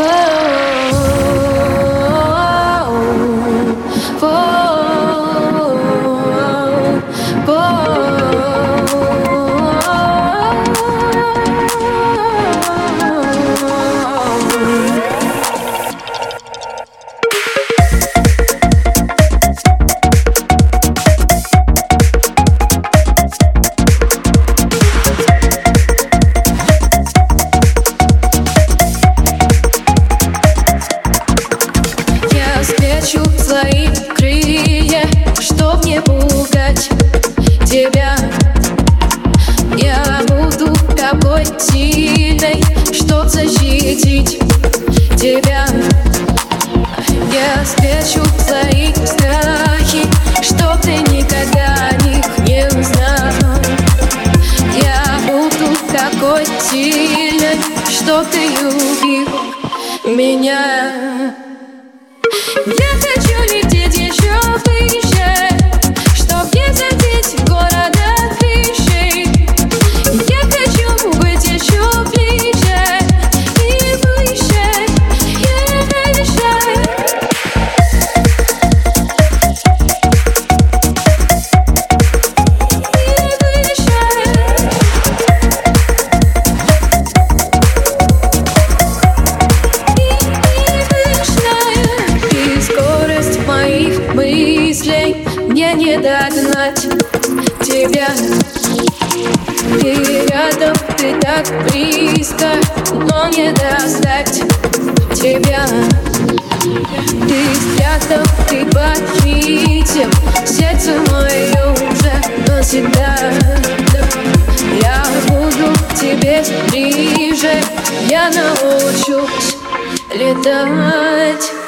Свои крылья, чтоб не пугать тебя. Я буду такой сильной, чтоб защитить тебя. Я спрячу свои страхи, чтоб ты никогда их не узнал. Я буду такой сильной, чтоб ты любил меня. Я хочу лететь еще выше, чтоб не задеть города крышей. Я хочу быть еще ближе и выше, и выше. Мыслей мне не догнать тебя. Ты рядом, ты так близко, но не достать тебя. Ты спрятал, ты похитил сердце мое уже навсегда. Я буду к тебе ближе, я научусь летать.